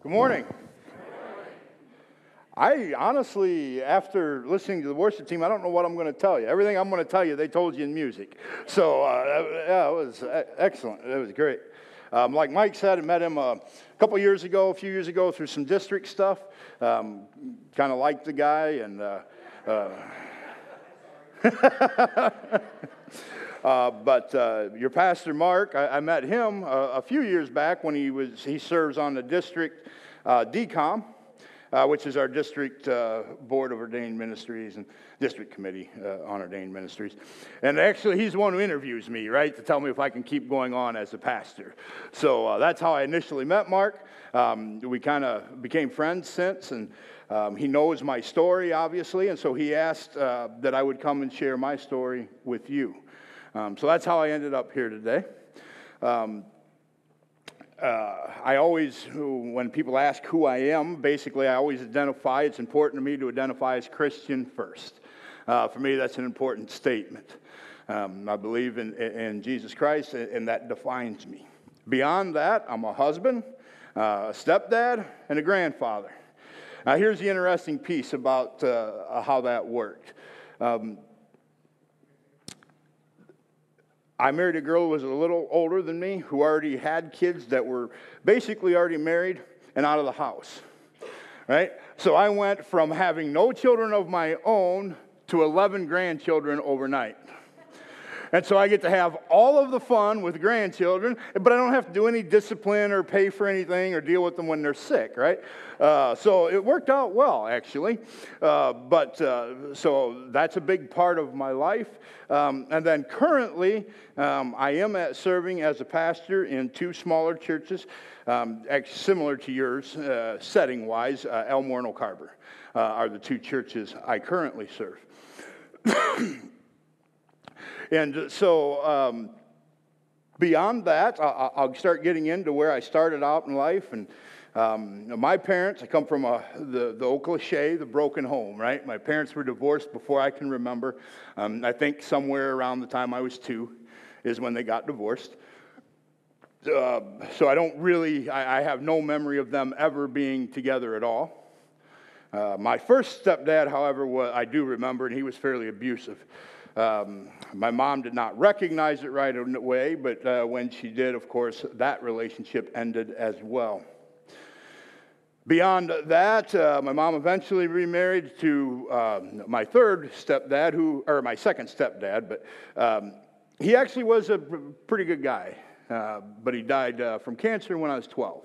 Good morning. I honestly, after listening to the worship team, I don't know what I'm going to tell you. Everything I'm going to tell you, they told you in music. So, yeah, it was excellent. It was great. Like Mike said, I met him a few years ago, through some district stuff. Kind of liked the guy, and but your pastor Mark, I met him a few years back when he serves on the district DCOM, which is our district board of ordained ministries and district committee on ordained ministries. And actually, he's the one who interviews me, right, to tell me if I can keep going on as a pastor. So that's how I initially met Mark. We kind of became friends since, and he knows my story, obviously, and so he asked that I would come and share my story with you. So that's how I ended up here today. I always, when people ask who I am, basically I always identify, it's important to me to identify as Christian first. For me, that's an important statement. I believe in Jesus Christ, and that defines me. Beyond that, I'm a husband, a stepdad, and a grandfather. Now, here's the interesting piece about how that worked. I married a girl who was a little older than me, who already had kids that were basically already married and out of the house, right? So I went from having no children of my own to 11 grandchildren overnight. And so I get to have all of the fun with grandchildren, but I don't have to do any discipline or pay for anything or deal with them when they're sick, right? So it worked out well, actually. So that's a big part of my life. And then currently, I am serving as a pastor in two smaller churches, actually similar to yours, setting-wise. Elmore and Oak Harbor are the two churches I currently serve. And so beyond that, I'll start getting into where I started out in life. And my parents, I come from the old cliche, the broken home, right? My parents were divorced before I can remember. I think somewhere around the time I was 2 is when they got divorced. So I don't really, I have no memory of them ever being together at all. My first stepdad, however, I do remember, and he was fairly abusive. My mom did not recognize it right away, but when she did, of course, that relationship ended as well. Beyond that, my mom eventually remarried to my third stepdad, or my second stepdad, but he actually was a pretty good guy, but he died from cancer when I was 12.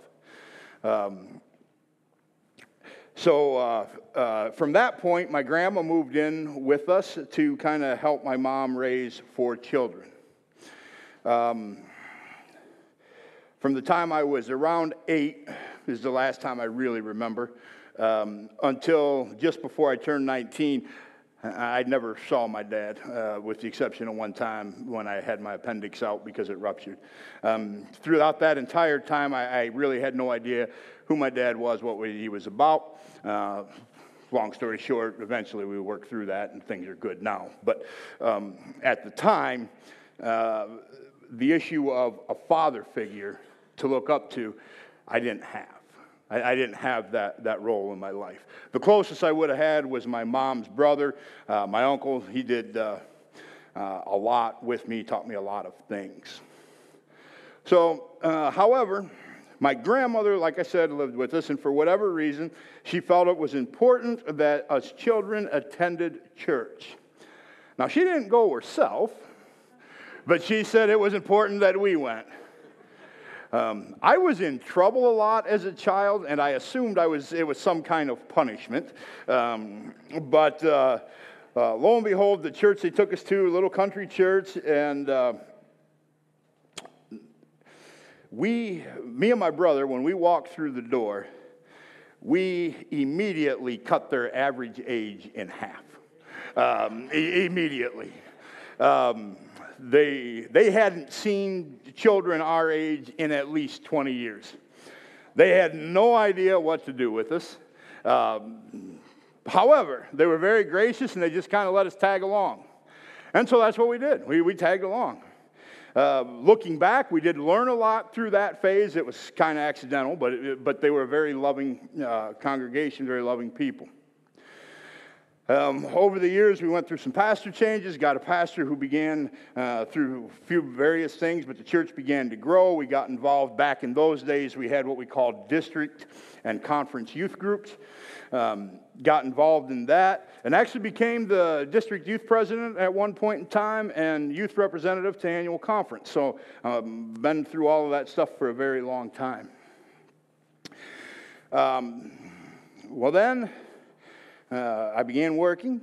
So from that point, my grandma moved in with us to kind of help my mom raise 4 children. From the time I was around 8 is the last time I really remember, until just before I turned 19, I never saw my dad, with the exception of one time when I had my appendix out because it ruptured. Throughout that entire time, I really had no idea who my dad was, what he was about. Long story short, eventually we worked through that and things are good now. But at the time, the issue of a father figure to look up to, I didn't have. I didn't have that role in my life. The closest I would have had was my mom's brother, my uncle. He did a lot with me, taught me a lot of things. So, however, my grandmother, like I said, lived with us, and for whatever reason, she felt it was important that us children attended church. Now, she didn't go herself, but she said it was important that we went. I was in trouble a lot as a child, and I assumed it was some kind of punishment. But lo and behold, the church they took us to, a little country church, and me and my brother, when we walked through the door, we immediately cut their average age in half. Immediately. They hadn't seen children our age in at least 20 years. They had no idea what to do with us. However, they were very gracious, and they just kind of let us tag along. And so that's what we did. We tagged along. Looking back, we did learn a lot through that phase. It was kind of accidental, but they were a very loving congregation, very loving people. Over the years, we went through some pastor changes, got a pastor who began through a few various things, but the church began to grow. We got involved back in those days. We had what we called district and conference youth groups. Got involved in that and actually became the district youth president at one point in time and youth representative to annual conference. So been through all of that stuff for a very long time. Well then, I began working.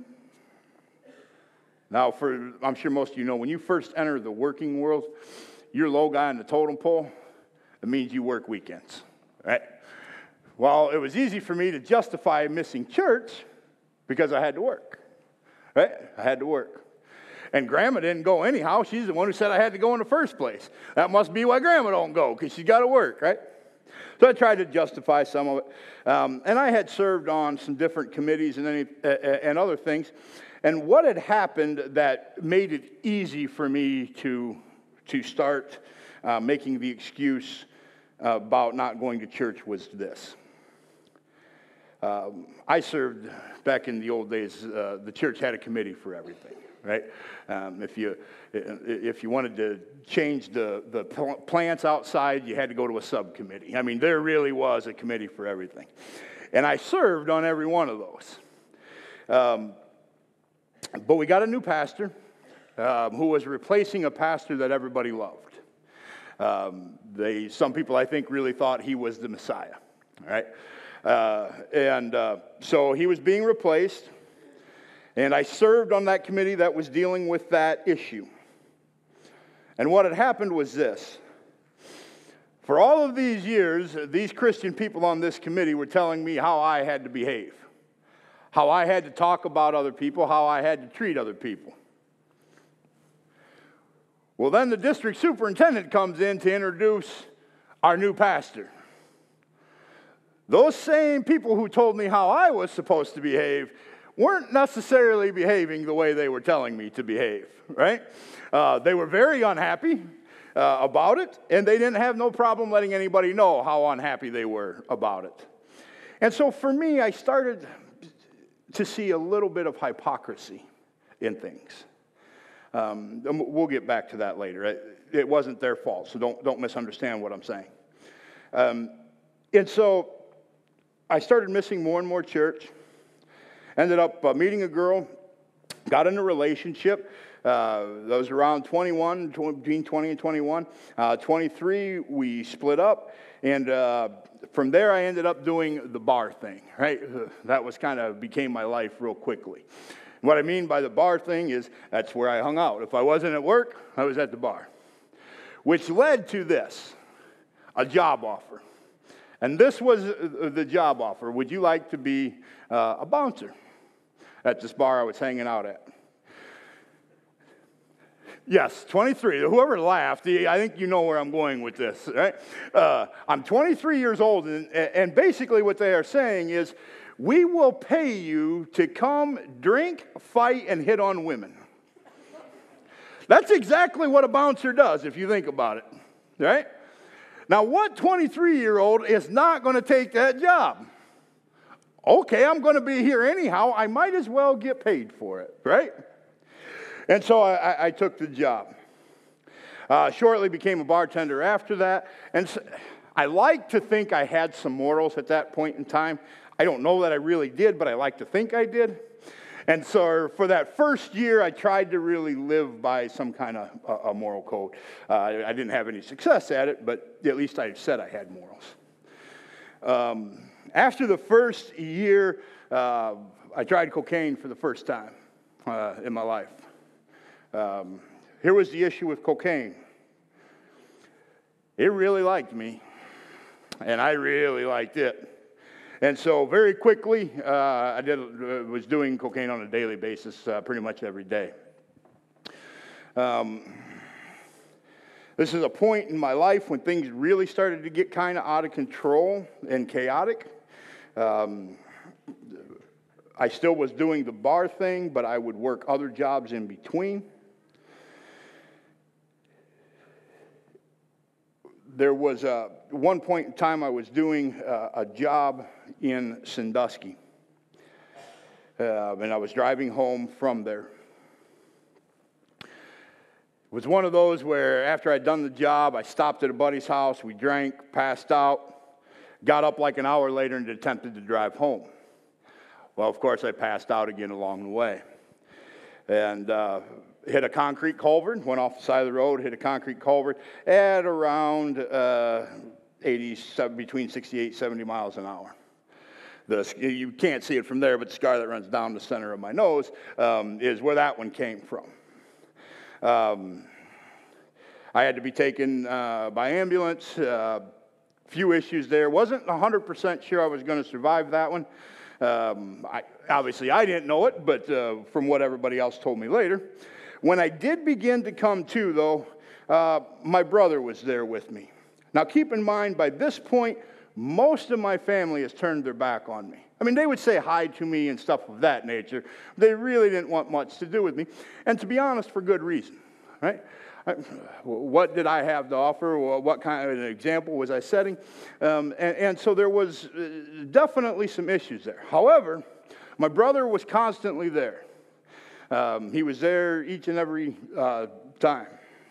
Now, I'm sure most of you know, when you first enter the working world, you're low guy on the totem pole. It means you work weekends, right? Well, it was easy for me to justify missing church because I had to work, right? I had to work. And Grandma didn't go anyhow. She's the one who said I had to go in the first place. That must be why Grandma don't go, because she's got to work, right? So I tried to justify some of it. And I had served on some different committees and other things. And what had happened that made it easy for me to start making the excuse about not going to church was this. I served back in the old days. The church had a committee for everything, right? If you wanted to change the plants outside, you had to go to a subcommittee. I mean, there really was a committee for everything. And I served on every one of those. But we got a new pastor who was replacing a pastor that everybody loved. Some people, I think, really thought he was the Messiah, right? So he was being replaced, and I served on that committee that was dealing with that issue. And what had happened was this. For all of these years, these Christian people on this committee were telling me how I had to behave, how I had to talk about other people, how I had to treat other people. Well, then the district superintendent comes in to introduce our new pastor. Those same people who told me how I was supposed to behave weren't necessarily behaving the way they were telling me to behave, right? They were very unhappy about it, and they didn't have no problem letting anybody know how unhappy they were about it. And so for me, I started to see a little bit of hypocrisy in things. We'll get back to that later. It wasn't their fault, so don't misunderstand what I'm saying. And so I started missing more and more church. Ended up meeting a girl, got in a relationship. That was around 21, between 20 and 21. 23, we split up. And from there, I ended up doing the bar thing, right? That was became my life real quickly. What I mean by the bar thing is that's where I hung out. If I wasn't at work, I was at the bar. Which led to this, a job offer. And this was the job offer. Would you like to be a bouncer at this bar I was hanging out at? Yes, 23. Whoever laughed, I think you know where I'm going with this, right? I'm 23 years old, and basically what they are saying is, we will pay you to come drink, fight, and hit on women. That's exactly what a bouncer does, if you think about it, right? Now, what 23-year-old is not going to take that job? Okay, I'm going to be here anyhow. I might as well get paid for it, right? And so I took the job. Shortly became a bartender after that. And so I like to think I had some morals at that point in time. I don't know that I really did, but I like to think I did. And so for that first year, I tried to really live by some kind of a moral code. I didn't have any success at it, but at least I said I had morals. After the first year, I tried cocaine for the first time in my life. Here was the issue with cocaine. It really liked me, and I really liked it. And so very quickly, I was doing cocaine on a daily basis pretty much every day. This is a point in my life when things really started to get kind of out of control and chaotic. I still was doing the bar thing, but I would work other jobs in between. There was one point in time I was doing a job in Sandusky, and I was driving home from there. It was one of those where after I'd done the job, I stopped at a buddy's house, we drank, passed out, got up like an hour later and attempted to drive home. Well, of course, I passed out again along the way. And hit a concrete culvert, went off the side of the road, hit a concrete culvert at around between 68, 70 miles an hour. You can't see it from there, but the scar that runs down the center of my nose is where that one came from. I had to be taken by ambulance. Few issues there. Wasn't 100% sure I was going to survive that one. Obviously, I didn't know it, but from what everybody else told me later. When I did begin to come to, though, my brother was there with me. Now, keep in mind, by this point, most of my family has turned their back on me. I mean, they would say hi to me and stuff of that nature. They really didn't want much to do with me. And to be honest, for good reason, right? What did I have to offer? What kind of an example was I setting? And so there was definitely some issues there. However, my brother was constantly there. He was there each and every time.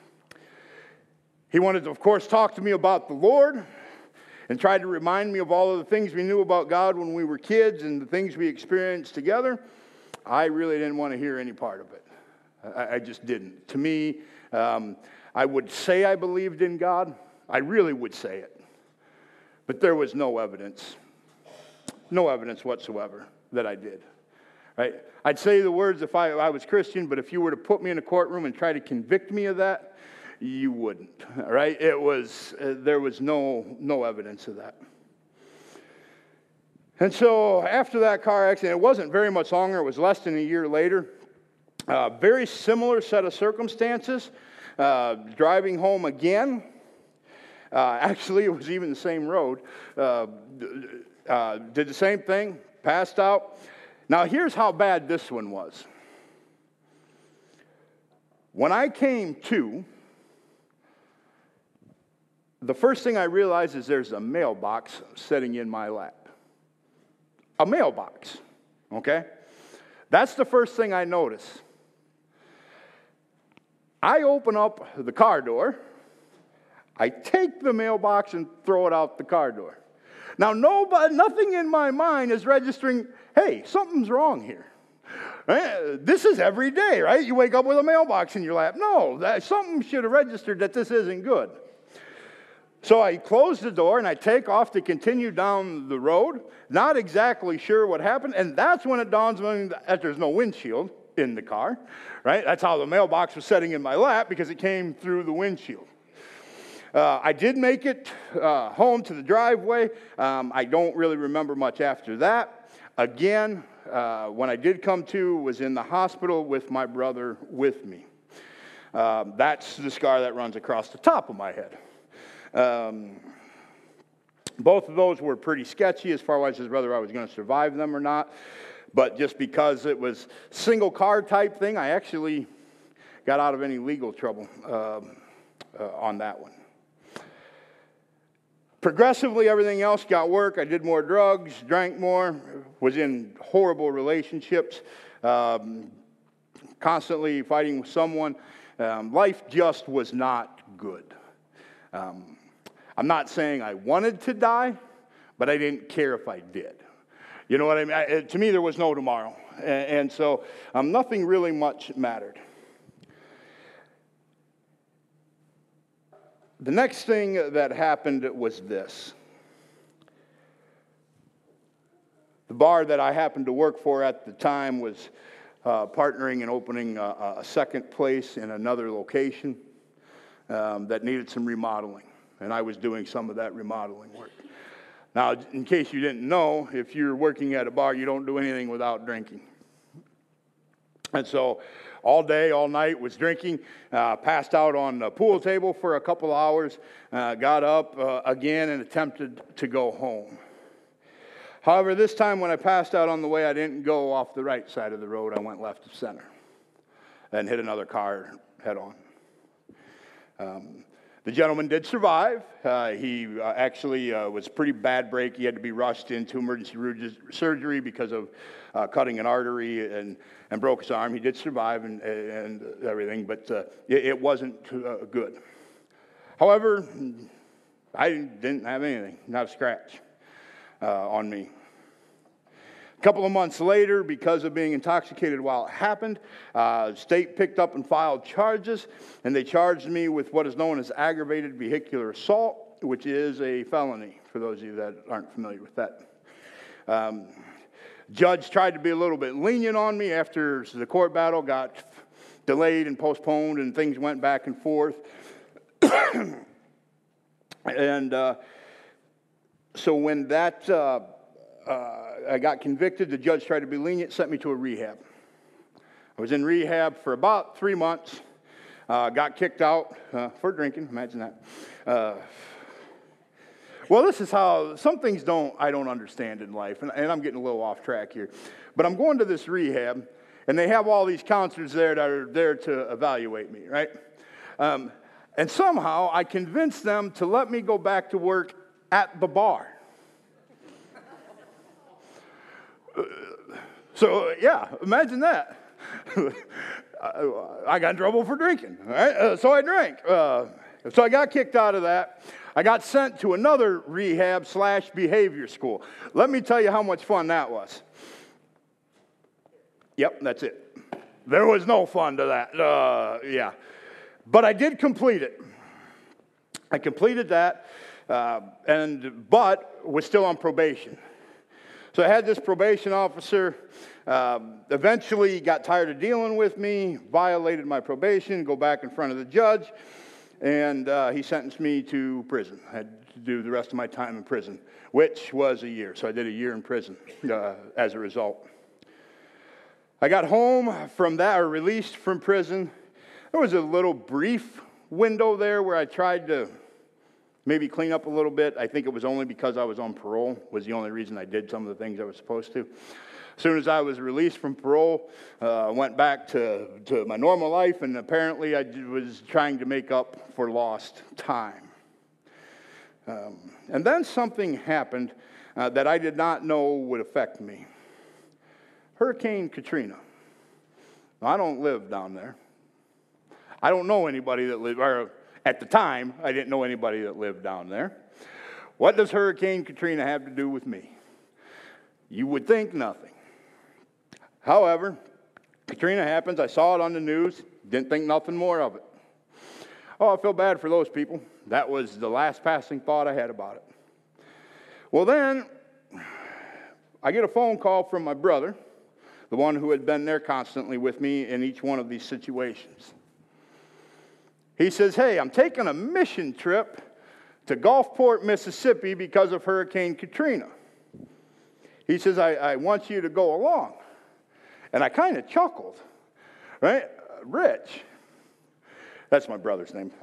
He wanted to, of course, talk to me about the Lord and tried to remind me of all of the things we knew about God when we were kids and the things we experienced together. I really didn't want to hear any part of it. I just didn't. To me, I would say I believed in God. I really would say it. But there was no evidence whatsoever that I did. Right? I'd say the words if I was Christian, but if you were to put me in a courtroom and try to convict me of that, you wouldn't. Right? There was no evidence of that. And so after that car accident, it wasn't very much longer. It was less than a year later. Very similar set of circumstances. Driving home again. Actually, it was even the same road. Did the same thing. Passed out. Now, here's how bad this one was. When I came to, the first thing I realized is there's a mailbox sitting in my lap. A mailbox. Okay? That's the first thing I notice. I open up the car door. I take the mailbox and throw it out the car door. Now, nothing in my mind is registering, hey, something's wrong here. Right? This is every day, right? You wake up with a mailbox in your lap. No, something should have registered that this isn't good. So I close the door and I take off to continue down the road, not exactly sure what happened, and that's when it dawns on me that there's no windshield in the car, right? That's how the mailbox was sitting in my lap, because it came through the windshield. I did make it home to the driveway. I don't really remember much after that. Again, when I did come to, was in the hospital with my brother with me. That's the scar that runs across the top of my head. Both of those were pretty sketchy as far as whether I was going to survive them or not. But just because it was single car type thing, I actually got out of any legal trouble on that one. Progressively, everything else got worse. I did more drugs, drank more, was in horrible relationships, constantly fighting with someone. Life just was not good. I'm not saying I wanted to die, but I didn't care if I did. You know what I mean? To me, there was no tomorrow. And so nothing really much mattered. The next thing that happened was this. The bar that I happened to work for at the time was partnering and opening a second place in another location that needed some remodeling. And I was doing some of that remodeling work. Now, in case you didn't know, if you're working at a bar, you don't do anything without drinking. And so all day, all night was drinking, passed out on the pool table for a couple hours, got up again and attempted to go home. However, this time when I passed out on the way, I didn't go off the right side of the road. I went left of center and hit another car head on. The gentleman did survive. He actually was a pretty bad break. He had to be rushed into emergency surgery because of cutting an artery and broke his arm. He did survive and everything, but it wasn't good. However, I didn't have anything, not a scratch on me. A couple of months later, because of being intoxicated while it happened, state picked up and filed charges, and they charged me with what is known as aggravated vehicular assault, which is a felony, for those of you that aren't familiar with that. Judge tried to be a little bit lenient on me after the court battle got delayed and postponed, and things went back and forth. And so when that I got convicted, the judge tried to be lenient, sent me to a rehab. I was in rehab for about 3 months, got kicked out for drinking, imagine that. Well, this is how, some things I don't understand in life, and I'm getting a little off track here. But I'm going to this rehab, and they have all these counselors there that are there to evaluate me, right? And somehow I convinced them to let me go back to work at the bar. So, yeah, imagine that. I got in trouble for drinking, right? So I drank. So I got kicked out of that. I got sent to another rehab/behavior school. Let me tell you how much fun that was. Yep, that's it. There was no fun to that. Yeah. But I did complete it. I completed that, but was still on probation. So I had this probation officer, eventually got tired of dealing with me, violated my probation, go back in front of the judge, and he sentenced me to prison. I had to do the rest of my time in prison, which was a year. So I did a year in prison as a result. I got home from that, or released from prison. There was a little brief window there where I tried to maybe clean up a little bit. I think it was only because I was on parole, was the only reason I did some of the things I was supposed to. As soon as I was released from parole, I went back to my normal life, and apparently I was trying to make up for lost time. And then something happened that I did not know would affect me. Hurricane Katrina. Now, I don't live down there. I don't know anybody that lived, or at the time, I didn't know anybody that lived down there. What does Hurricane Katrina have to do with me? You would think nothing. However, Katrina happens. I saw it on the news. Didn't think nothing more of it. Oh, I feel bad for those people. That was the last passing thought I had about it. Well, then, I get a phone call from my brother, the one who had been there constantly with me in each one of these situations. He says, hey, I'm taking a mission trip to Gulfport, Mississippi because of Hurricane Katrina. He says, I want you to go along. And I kind of chuckled, right? Rich. That's my brother's name.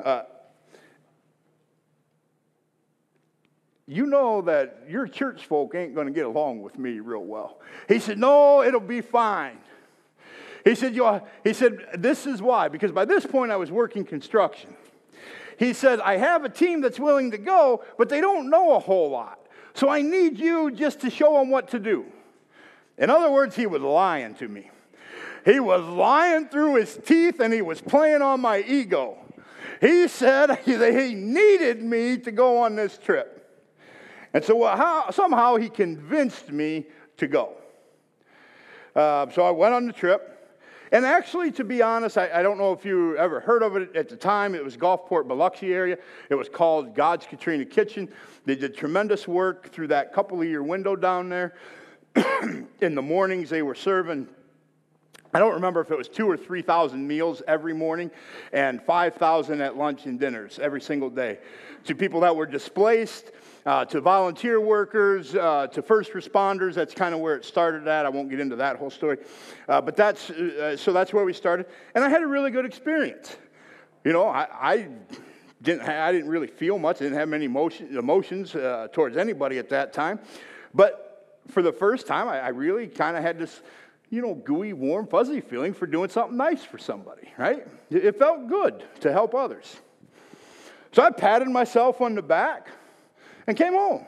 You know that your church folk ain't going to get along with me real well. He said, no, it'll be fine. He said, this is why, because by this point I was working construction. He said, I have a team that's willing to go, but they don't know a whole lot. So I need you just to show them what to do. In other words, he was lying to me. He was lying through his teeth, and he was playing on my ego. He said he needed me to go on this trip. And so somehow he convinced me to go. So I went on the trip. And actually, to be honest, I don't know if you ever heard of it at the time. It was Gulfport, Biloxi area. It was called God's Katrina Kitchen. They did tremendous work through that couple-of-year window down there. In the mornings, they were serving, I don't remember if it was 2,000 or 3,000 meals every morning, and 5,000 at lunch and dinners every single day, to people that were displaced, to volunteer workers, to first responders. That's kind of where it started at. I won't get into that whole story. But that's where we started. And I had a really good experience. You know, I didn't really feel much. I didn't have many emotions towards anybody at that time. But for the first time, I really kind of had this, gooey, warm, fuzzy feeling for doing something nice for somebody, right? It felt good to help others. So I patted myself on the back and came home.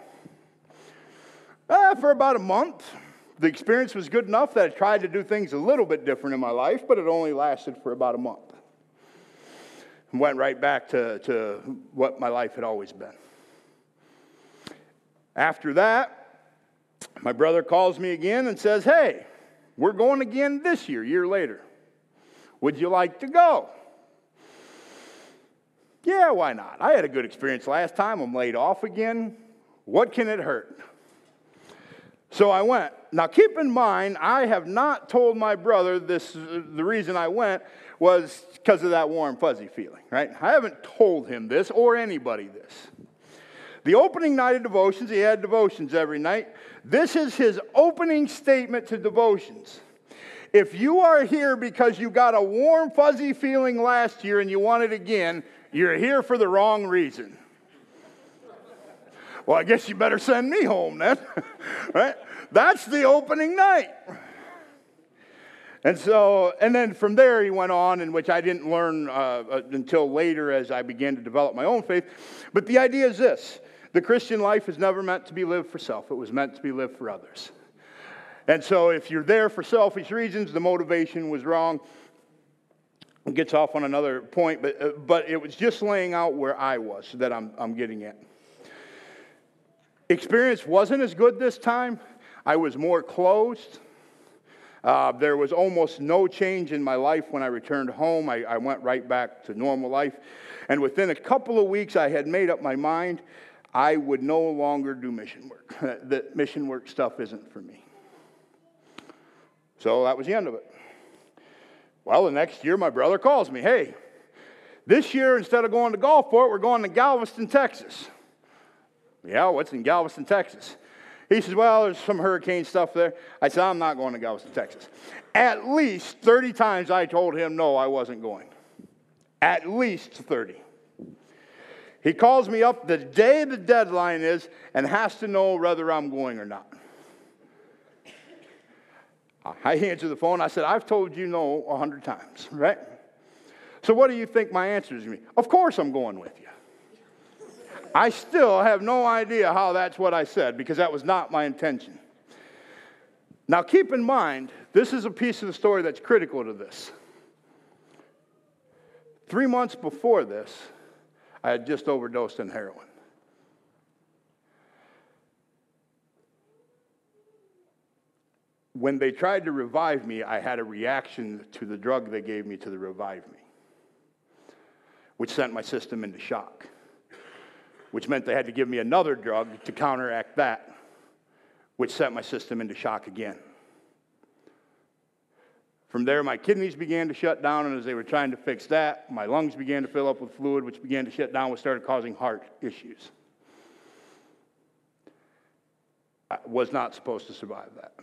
For about a month, the experience was good enough that I tried to do things a little bit different in my life, but it only lasted for about a month. And went right back to what my life had always been. After that, my brother calls me again and says, hey, we're going again this year, a year later. Would you like to go? Yeah, why not? I had a good experience last time. I'm laid off again. What can it hurt? So I went. Now keep in mind, I have not told my brother this. The reason I went was because of that warm, fuzzy feeling, right? I haven't told him this or anybody this. The opening night of devotions, he had devotions every night. This is his opening statement to devotions. If you are here because you got a warm, fuzzy feeling last year and you want it again, you're here for the wrong reason. Well, I guess you better send me home then, right? That's the opening night. And then from there he went on, in which I didn't learn until later as I began to develop my own faith. But the idea is this. The Christian life is never meant to be lived for self. It was meant to be lived for others. And so if you're there for selfish reasons, the motivation was wrong. It gets off on another point, but it was just laying out where I was that I'm getting at. Experience wasn't as good this time. I was more closed. There was almost no change in my life when I returned home. I went right back to normal life. And within a couple of weeks, I had made up my mind I would no longer do mission work. That mission work stuff isn't for me. So that was the end of it. Well, the next year, my brother calls me. Hey, this year, instead of going to Gulfport, we're going to Galveston, Texas. Yeah, what's in Galveston, Texas? He says, well, there's some hurricane stuff there. I said, I'm not going to Galveston, Texas. At least 30 times I told him no, I wasn't going. At least 30. He calls me up the day the deadline is and has to know whether I'm going or not. I answer the phone. I said, I've told you no 100 times, right? So what do you think my answer is going to be? Of course I'm going with you. I still have no idea how that's what I said because that was not my intention. Now keep in mind, this is a piece of the story that's critical to this. 3 months before this, I had just overdosed on heroin. When they tried to revive me, I had a reaction to the drug they gave me to revive me, which sent my system into shock, which meant they had to give me another drug to counteract that, which sent my system into shock again. From there, my kidneys began to shut down, and as they were trying to fix that, my lungs began to fill up with fluid, which began to shut down, which started causing heart issues. I was not supposed to survive that.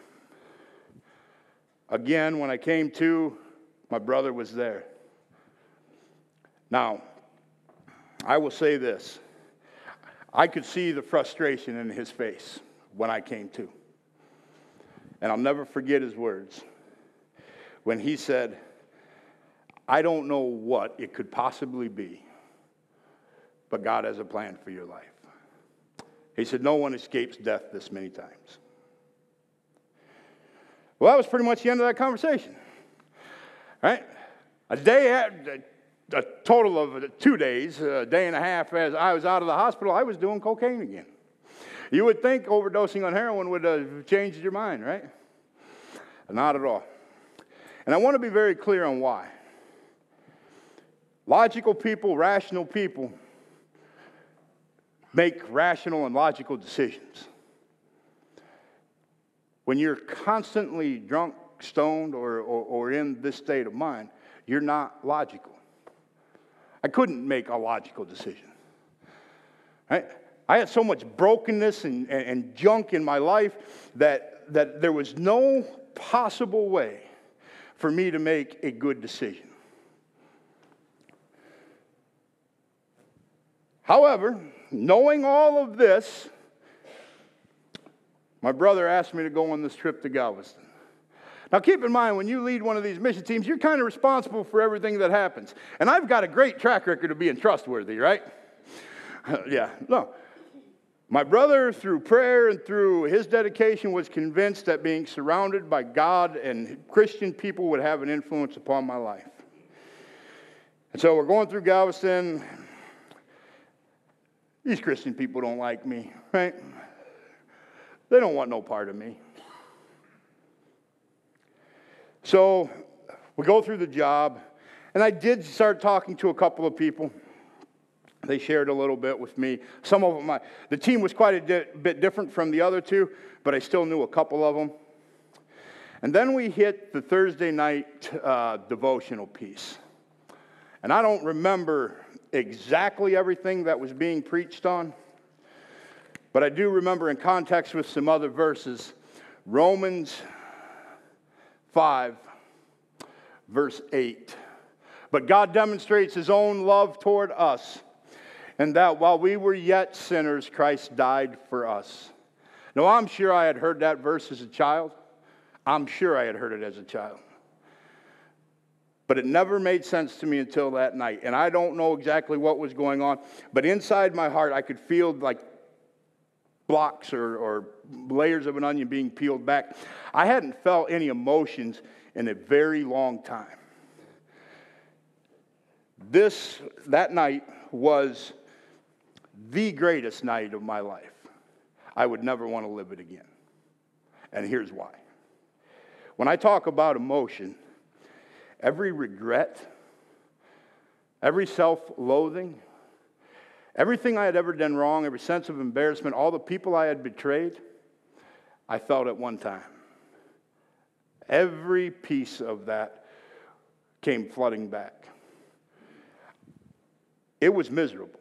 Again, when I came to, my brother was there. Now, I will say this. I could see the frustration in his face when I came to. And I'll never forget his words. When he said, I don't know what it could possibly be, but God has a plan for your life. He said, no one escapes death this many times. Well, that was pretty much the end of that conversation. Right? A total of 2 days, a day and a half, as I was out of the hospital, I was doing cocaine again. You would think overdosing on heroin would have changed your mind, right? Not at all. And I want to be very clear on why. Logical people, rational people, make rational and logical decisions. When you're constantly drunk, stoned, or in this state of mind, you're not logical. I couldn't make a logical decision. Right? I had so much brokenness and junk in my life that there was no possible way for me to make a good decision. However, knowing all of this, my brother asked me to go on this trip to Galveston. Now keep in mind, when you lead one of these mission teams, you're kind of responsible for everything that happens. And I've got a great track record of being trustworthy, right? Yeah, no. My brother, through prayer and through his dedication, was convinced that being surrounded by God and Christian people would have an influence upon my life. And so we're going through Galveston. These Christian people don't like me, right? They don't want no part of me. So we go through the job, and I did start talking to a couple of people. They shared a little bit with me. Some of them, the team was quite a bit different from the other two, but I still knew a couple of them. And then we hit the Thursday night devotional piece. And I don't remember exactly everything that was being preached on, but I do remember in context with some other verses, Romans 5, verse 8. But God demonstrates his own love toward us, and that while we were yet sinners, Christ died for us. Now, I'm sure I had heard that verse as a child. I'm sure I had heard it as a child. But it never made sense to me until that night. And I don't know exactly what was going on, but inside my heart, I could feel like blocks or layers of an onion being peeled back. I hadn't felt any emotions in a very long time. That night was the greatest night of my life. I would never want to live it again. And here's why. When I talk about emotion, every regret, every self-loathing, everything I had ever done wrong, every sense of embarrassment, all the people I had betrayed, I felt at one time. Every piece of that came flooding back. It was miserable.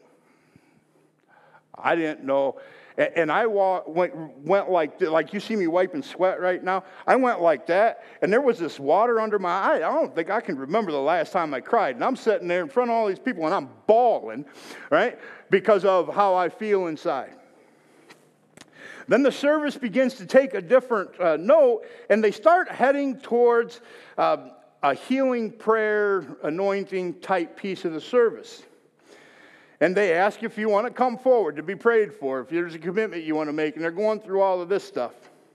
I didn't know. And I went like you see me wiping sweat right now. I went like that, and there was this water under my eye. I don't think I can remember the last time I cried. And I'm sitting there in front of all these people, and I'm bawling, right, because of how I feel inside. Then the service begins to take a different note, and they start heading towards a healing prayer, anointing type piece of the service. And they ask if you want to come forward to be prayed for, if there's a commitment you want to make. And they're going through all of this stuff.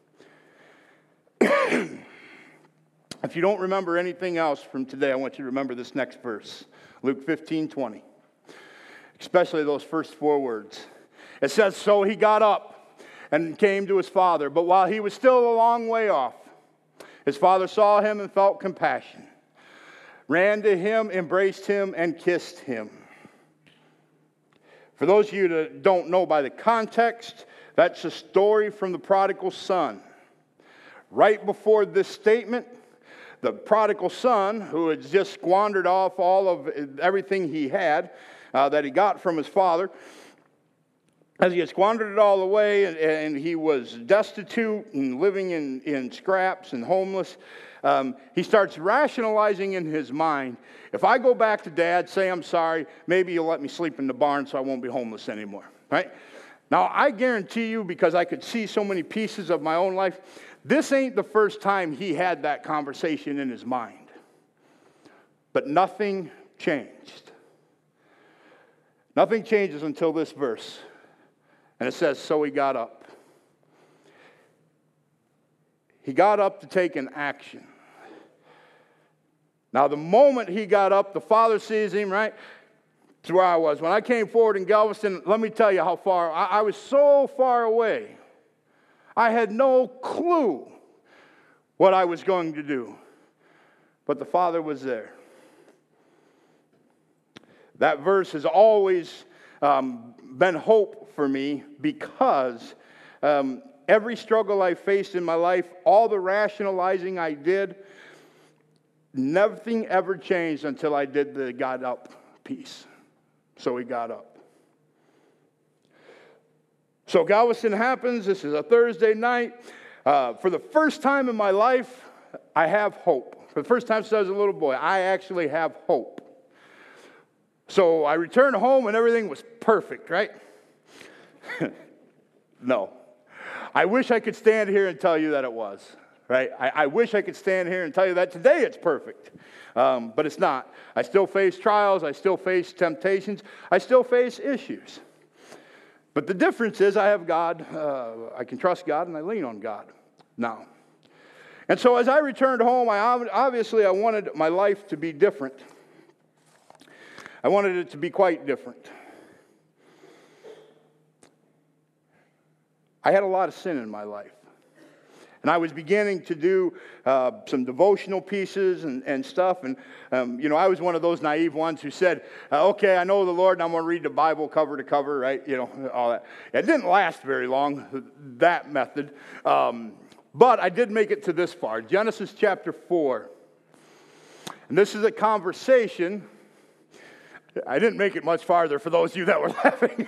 If you don't remember anything else from today, I want you to remember this next verse. Luke 15:20. Especially those first 4 words. It says, so he got up and came to his father. But while he was still a long way off, his father saw him and felt compassion. Ran to him, embraced him, and kissed him. For those of you that don't know by the context, that's a story from the prodigal son. Right before this statement, the prodigal son, who had just squandered off all of everything he had that he got from his father, as he had squandered it all away and he was destitute and living in scraps and homeless, he starts rationalizing in his mind, if I go back to Dad, say I'm sorry, maybe he'll let me sleep in the barn so I won't be homeless anymore, right? Now, I guarantee you, because I could see so many pieces of my own life, this ain't the first time he had that conversation in his mind. But nothing changed. Nothing changes until this verse. And it says, so he got up. He got up to take an action. Now, the moment he got up, the father sees him, right? That's where I was. When I came forward in Galveston, let me tell you how far. I was so far away. I had no clue what I was going to do. But the father was there. That verse has always been hope for me because every struggle I faced in my life, all the rationalizing I did, nothing ever changed until I did the got up piece. So he got up. So Galveston happens. This is a Thursday night. For the first time in my life, I have hope. For the first time since I was a little boy, I actually have hope. So I returned home and everything was perfect, right? No. I wish I could stand here and tell you that it was. Right? I wish I could stand here and tell you that today it's perfect. But it's not. I still face trials. I still face temptations. I still face issues. But the difference is I have God, I can trust God, and I lean on God now. And so as I returned home, I wanted my life to be different. I wanted it to be quite different. I had a lot of sin in my life. And I was beginning to do some devotional pieces and stuff. And, I was one of those naive ones who said, okay, I know the Lord, and I'm going to read the Bible cover to cover, right? All that. It didn't last very long, that method. But I did make it to this far, Genesis chapter 4. And this is a conversation. I didn't make it much farther for those of you that were laughing.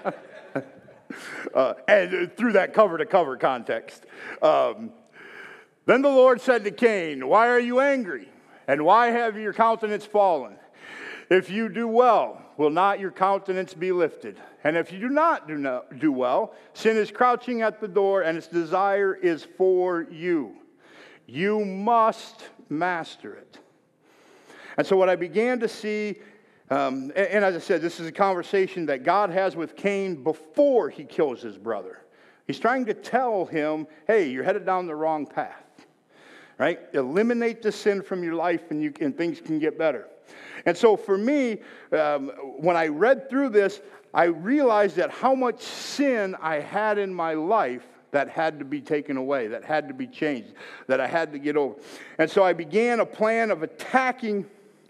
And through that cover-to-cover context. Then the Lord said to Cain, why are you angry? And why have your countenance fallen? If you do well, will not your countenance be lifted? And if you do not do well, sin is crouching at the door, and its desire is for you. You must master it. And so what I began to see, and as I said, this is a conversation that God has with Cain before he kills his brother. He's trying to tell him, hey, you're headed down the wrong path. Right? Eliminate the sin from your life and things can get better. And so for me, when I read through this, I realized that how much sin I had in my life that had to be taken away, that had to be changed, that I had to get over. And so I began a plan of attacking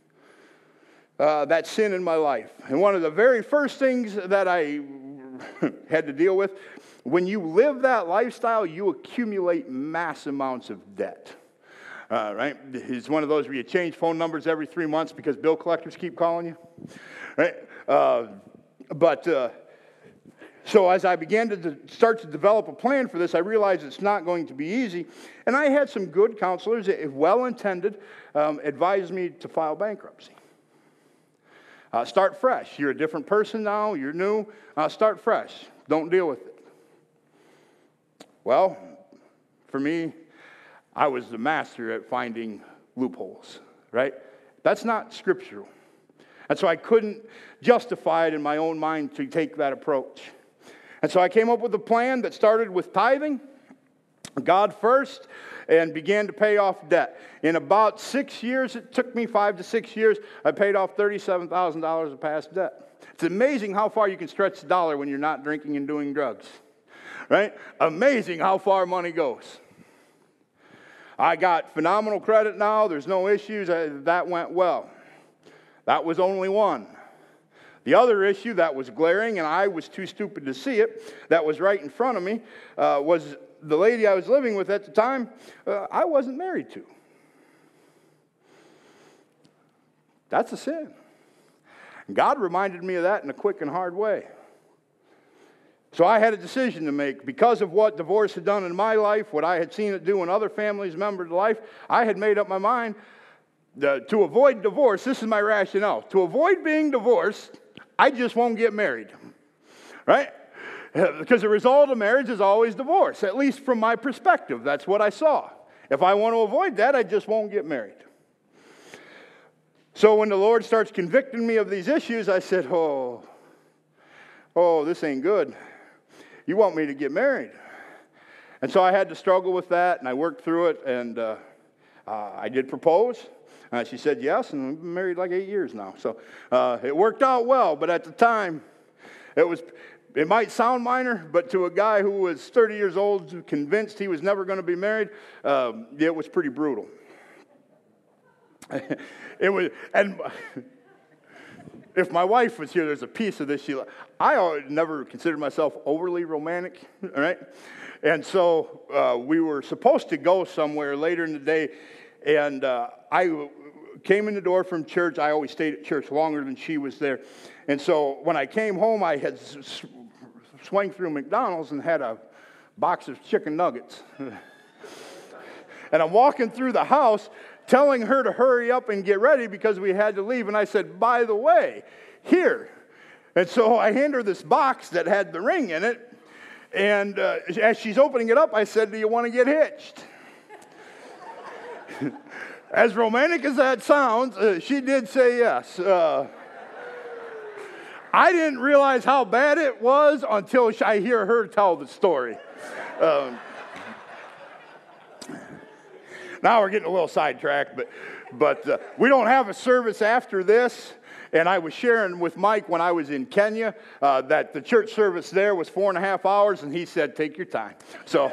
that sin in my life. And one of the very first things that I had to deal with, when you live that lifestyle, you accumulate mass amounts of debt. Right? It's one of those where you change phone numbers every 3 months because bill collectors keep calling you. Right? So as I began to start to develop a plan for this, I realized it's not going to be easy. And I had some good counselors, well-intended, advise me to file bankruptcy. Start fresh. You're a different person now. You're new. Start fresh. Don't deal with it. Well, for me, I was the master at finding loopholes, right? That's not scriptural. And so I couldn't justify it in my own mind to take that approach. And so I came up with a plan that started with tithing, God first, and began to pay off debt. In about 6 years, it took me 5 to 6 years, I paid off $37,000 of past debt. It's amazing how far you can stretch the dollar when you're not drinking and doing drugs, right? Amazing how far money goes. I got phenomenal credit now. There's no issues. That went well. That was only one. The other issue that was glaring, and I was too stupid to see it, that was right in front of me, was the lady I was living with at the time, I wasn't married to. That's a sin. God reminded me of that in a quick and hard way. So I had a decision to make. Because of what divorce had done in my life, what I had seen it do in other families' members' life, I had made up my mind to avoid divorce. This is my rationale. To avoid being divorced, I just won't get married. Right? Because the result of marriage is always divorce, at least from my perspective. That's what I saw. If I want to avoid that, I just won't get married. So when the Lord starts convicting me of these issues, I said, oh, this ain't good. You want me to get married. And so I had to struggle with that, and I worked through it, and I did propose. She said yes, and we've been married like 8 years now. So it worked out well, but at the time, it might sound minor, but to a guy who was 30 years old, convinced he was never going to be married, it was pretty brutal. And if my wife was here, there's a piece of this. I never considered myself overly romantic, all right? And so we were supposed to go somewhere later in the day, and I came in the door from church. I always stayed at church longer than she was there. And so when I came home, I had swung through McDonald's and had a box of chicken nuggets. And I'm walking through the house, telling her to hurry up and get ready because we had to leave. And I said, by the way, here. And so I hand her this box that had the ring in it. And as she's opening it up, I said, do you want to get hitched? As romantic as that sounds, she did say yes. I didn't realize how bad it was until I hear her tell the story. Now we're getting a little sidetracked, but we don't have a service after this. And I was sharing with Mike when I was in Kenya that the church service there was 4.5 hours, and he said, take your time. So,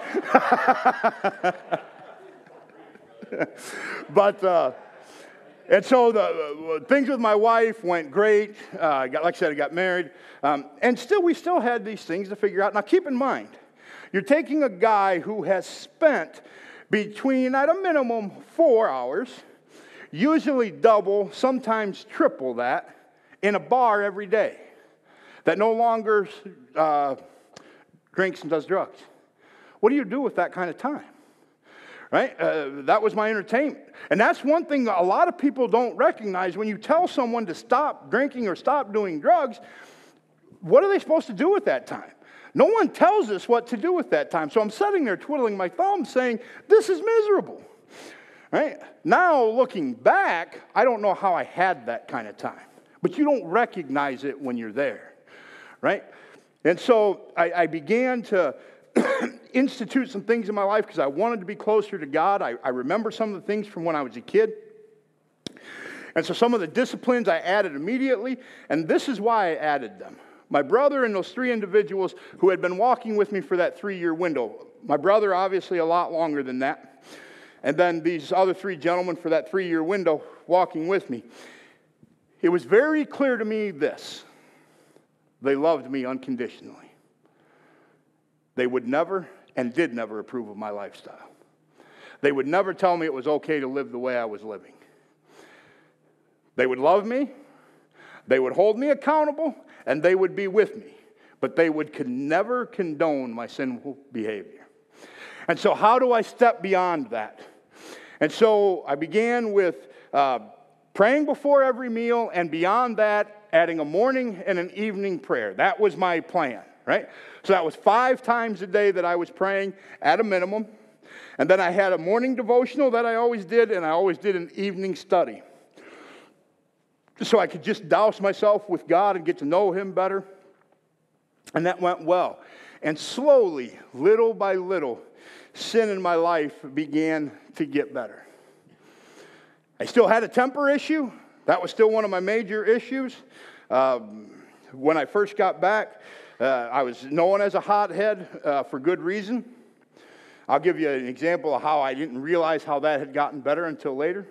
and so the things with my wife went great. Like I said, I got married. And we still had these things to figure out. Now, keep in mind, you're taking a guy who has spent between, at a minimum, 4 hours, usually double, sometimes triple that, in a bar every day, that no longer drinks and does drugs. What do you do with that kind of time? Right? That was my entertainment. And that's one thing that a lot of people don't recognize. When you tell someone to stop drinking or stop doing drugs, what are they supposed to do with that time? No one tells us what to do with that time. So I'm sitting there twiddling my thumbs saying, this is miserable. Right? Now, looking back, I don't know how I had that kind of time. But you don't recognize it when you're there. Right? And so I began to institute some things in my life because I wanted to be closer to God. I remember some of the things from when I was a kid. And so some of the disciplines I added immediately. And this is why I added them. My brother and those 3 individuals who had been walking with me for that 3-year window. My brother, obviously, a lot longer than that. And then these other 3 gentlemen for that 3-year window walking with me. It was very clear to me this. They loved me unconditionally. They would never and did never approve of my lifestyle. They would never tell me it was okay to live the way I was living. They would love me. They would hold me accountable. And they would be with me. But they could never condone my sinful behavior. And so how do I step beyond that? And so I began with praying before every meal, and beyond that, adding a morning and an evening prayer. That was my plan, right? So that was 5 times a day that I was praying at a minimum. And then I had a morning devotional that I always did, and I always did an evening study. So I could just douse myself with God and get to know Him better. And that went well. And slowly, little by little, sin in my life began to get better. I still had a temper issue. That was still one of my major issues. When I first got back, I was known as a hothead for good reason. I'll give you an example of how I didn't realize how that had gotten better until later.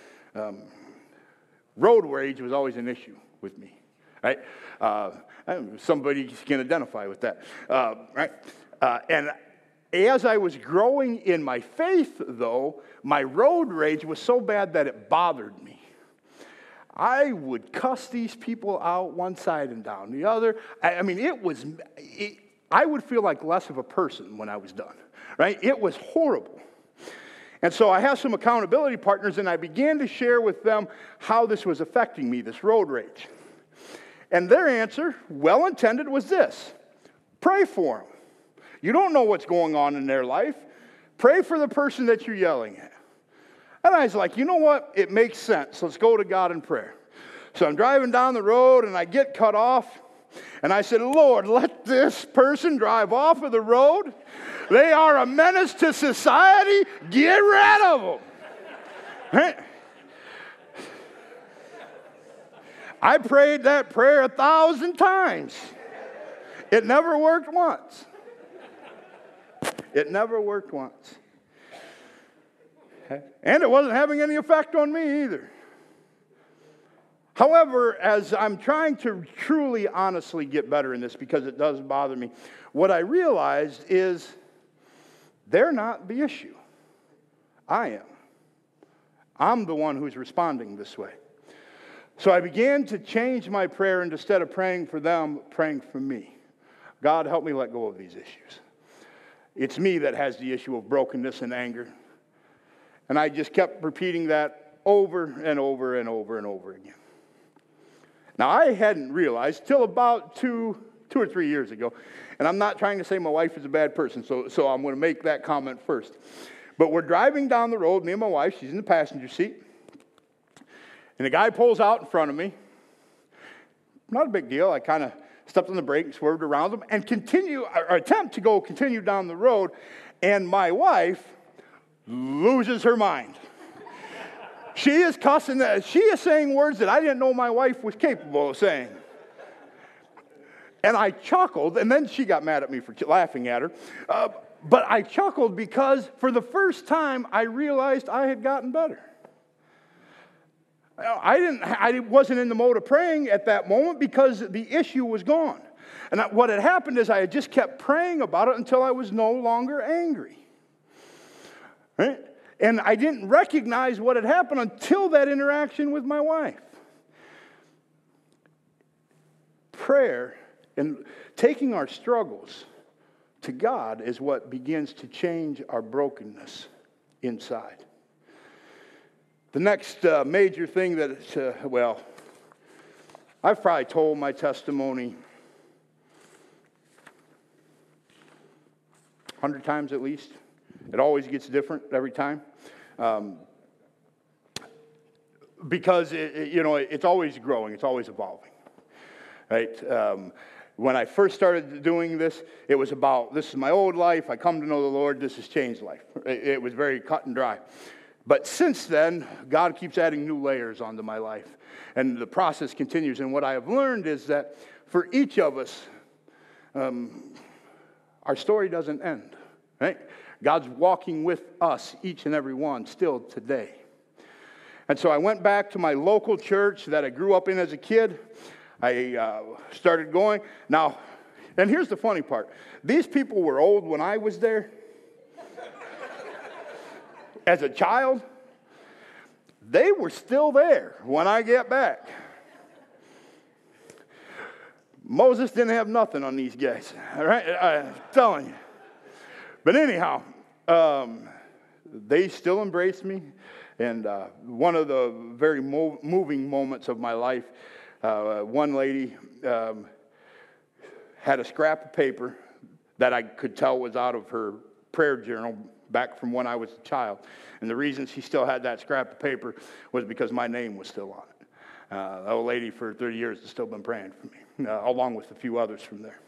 Road rage was always an issue with me, right? Somebody can identify with that, right? And as I was growing in my faith, though, my road rage was so bad that it bothered me. I would cuss these people out one side and down the other. I mean, I would feel like less of a person when I was done, right? It was horrible. And so I have some accountability partners, and I began to share with them how this was affecting me, this road rage. And their answer, well-intended, was this: pray for them. You don't know what's going on in their life. Pray for the person that you're yelling at. And I was like, you know what? It makes sense. Let's go to God in prayer. So I'm driving down the road, and I get cut off. And I said, Lord, let this person drive off of the road. They are a menace to society. Get rid of them. Right? I prayed that prayer 1,000 times. It never worked once. It never worked once. And it wasn't having any effect on me either. However, as I'm trying to truly, honestly get better in this, because it does bother me, what I realized is they're not the issue. I am. I'm the one who's responding this way. So I began to change my prayer, and instead of praying for them, praying for me. God, help me let go of these issues. It's me that has the issue of brokenness and anger. And I just kept repeating that over and over and over and over again. Now, I hadn't realized till about two or 3 years ago, and I'm not trying to say my wife is a bad person, so I'm going to make that comment first. But we're driving down the road, me and my wife, she's in the passenger seat, and a guy pulls out in front of me, Not a big deal. I kind of stepped on the brake and swerved around them and attempt to continue down the road. And my wife loses her mind. She is cussing. She is saying words that I didn't know my wife was capable of saying. And I chuckled, and then she got mad at me for laughing at her. But I chuckled because for the first time I realized I had gotten better. I wasn't in the mode of praying at that moment because the issue was gone. And what had happened is I had just kept praying about it until I was no longer angry. Right? And I didn't recognize what had happened until that interaction with my wife. Prayer and taking our struggles to God is what begins to change our brokenness inside. The next major thing that, I've probably told my testimony 100 times at least. It always gets different every time. Because, it's always growing. It's always evolving. Right? When I first started doing this, it was about, this is my old life. I come to know the Lord. This has changed life. It was very cut and dry. But since then, God keeps adding new layers onto my life. And the process continues. And what I have learned is that for each of us, our story doesn't end. Right? God's walking with us, each and every one, still today. And so I went back to my local church that I grew up in as a kid. I started going. Now, and here's the funny part. These people were old when I was there. As a child, they were still there when I get back. Moses didn't have nothing on these guys, all right? I'm telling you. But anyhow, they still embraced me. And one of the very moving moments of my life, one lady had a scrap of paper that I could tell was out of her prayer journal back from when I was a child. And the reason she still had that scrap of paper was because my name was still on it. The old lady for 30 years has still been praying for me, along with a few others from there.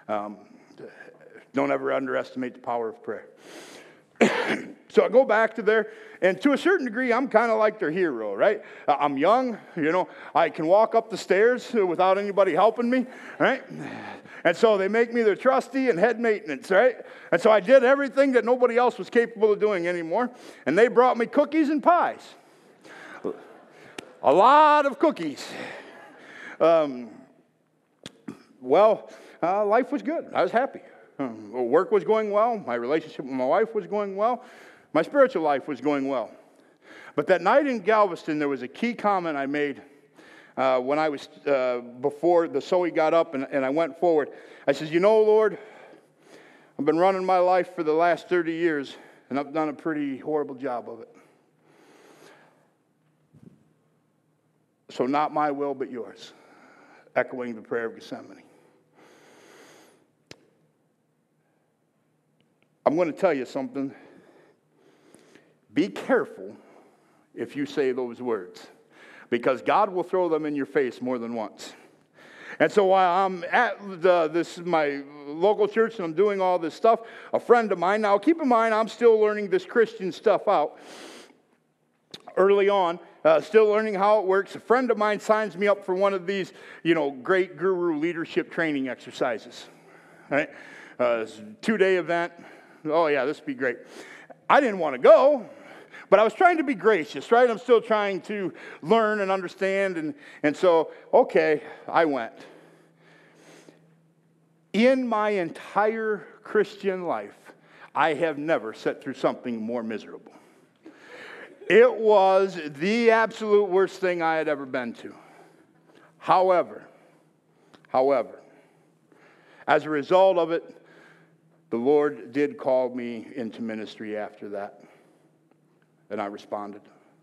Don't ever underestimate the power of prayer. So I go back to there, and to a certain degree, I'm kind of like their hero, right? I'm young, I can walk up the stairs without anybody helping me, right? And so they make me their trustee and head maintenance, right? And so I did everything that nobody else was capable of doing anymore, and they brought me cookies and pies. A lot of cookies. Life was good. I was happy. Work was going well. My relationship with my wife was going well. My spiritual life was going well. But that night in Galveston, there was a key comment I made when I was, before the Zoe got up and I went forward. I said, Lord, I've been running my life for the last 30 years, and I've done a pretty horrible job of it. So not my will, but yours. Echoing the prayer of Gethsemane. I'm going to tell you something. Be careful if you say those words, because God will throw them in your face more than once. And so while I'm at this is my local church and I'm doing all this stuff, a friend of mine, now keep in mind I'm still learning this Christian stuff out early on, still learning how it works. A friend of mine signs me up for one of these, great guru leadership training exercises. Right? It's a 2-day event. Oh, yeah, this would be great. I didn't want to go, but I was trying to be gracious, right? I'm still trying to learn and understand. And so, okay, I went. In my entire Christian life, I have never sat through something more miserable. It was the absolute worst thing I had ever been to. However, as a result of it, the Lord did call me into ministry after that, and I responded.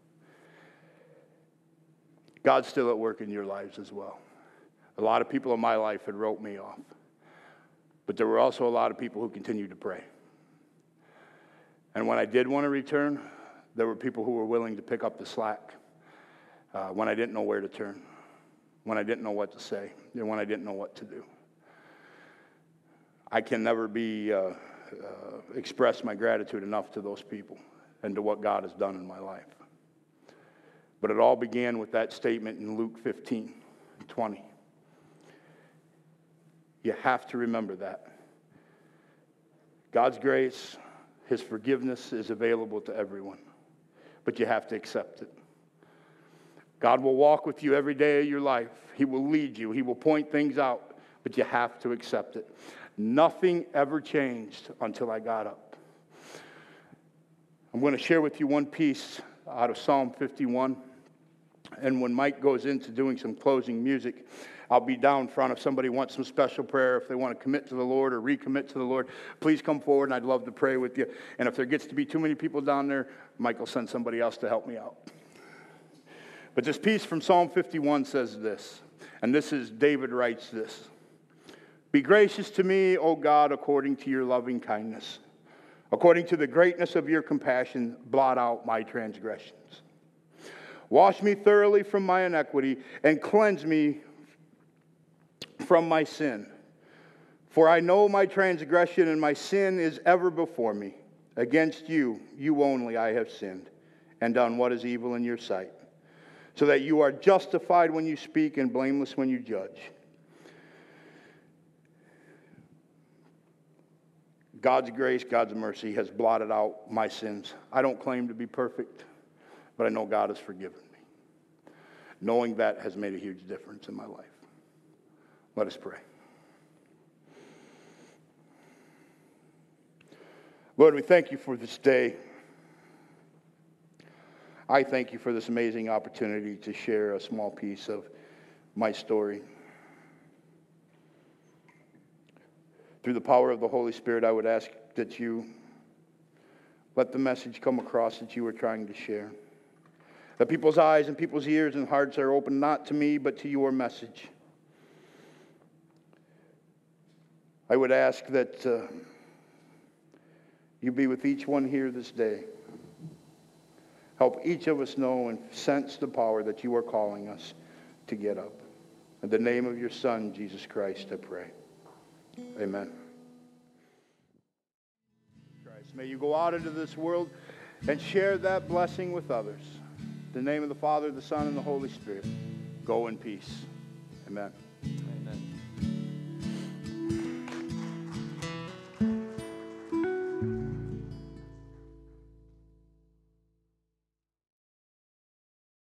God's still at work in your lives as well. A lot of people in my life had wrote me off, but there were also a lot of people who continued to pray. And when I did want to return, there were people who were willing to pick up the slack when I didn't know where to turn. when I didn't know what to say and when I didn't know what to do. I can never express my gratitude enough to those people and to what God has done in my life. But it all began with that statement in Luke 15:20. You have to remember that. God's grace, His forgiveness is available to everyone, but you have to accept it. God will walk with you every day of your life. He will lead you. He will point things out, but you have to accept it. Nothing ever changed until I got up. I'm going to share with you one piece out of Psalm 51. And when Mike goes into doing some closing music, I'll be down front. If somebody wants some special prayer, if they want to commit to the Lord or recommit to the Lord, please come forward, and I'd love to pray with you. And if there gets to be too many people down there, Mike will send somebody else to help me out. But this piece from Psalm 51 says this, and this is David writes this. Be gracious to me, O God, according to your loving kindness. According to the greatness of your compassion, blot out my transgressions. Wash me thoroughly from my iniquity and cleanse me from my sin. For I know my transgression and my sin is ever before me. Against you, you only, I have sinned and done what is evil in your sight, so that you are justified when you speak and blameless when you judge. God's grace, God's mercy has blotted out my sins. I don't claim to be perfect, but I know God has forgiven me. Knowing that has made a huge difference in my life. Let us pray. Lord, we thank you for this day. I thank you for this amazing opportunity to share a small piece of my story. Through the power of the Holy Spirit, I would ask that you let the message come across that you were trying to share. That people's eyes and people's ears and hearts are open not to me, but to your message. I would ask that you be with each one here this day. Help each of us know and sense the power that you are calling us to get up. In the name of your Son, Jesus Christ, I pray. Amen. Christ, may you go out into this world and share that blessing with others. In the name of the Father, the Son, and the Holy Spirit. Go in peace. Amen.